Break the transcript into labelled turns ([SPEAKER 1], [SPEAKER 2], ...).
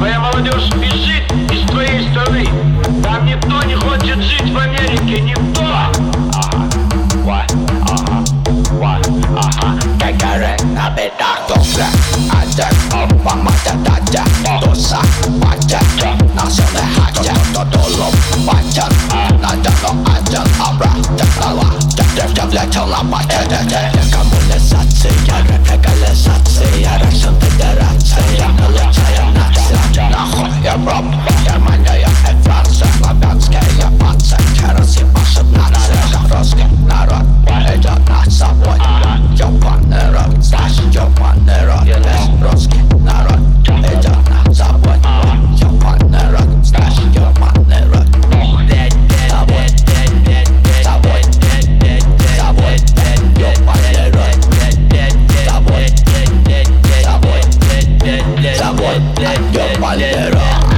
[SPEAKER 1] Твоя молодежь бежит из твоей страны. Там никто не хочет жить в Америке, никто.
[SPEAKER 2] Karena beda dosa aja mama dada dosa baca nasional haja tolong baca nada no aja abra jalawa jabla jala baca kamu lesat sejarah kagak lesat sejarah sentera saya kalau saya nasa nah ya bro ya mana ya Fransa laban sekaya paksa cara si pasal nasa roska narot eja nasa boy Japan nerot stash Japan nerot roski narot eja nasa boy Japan nerot stash Japan nerot Japan nerot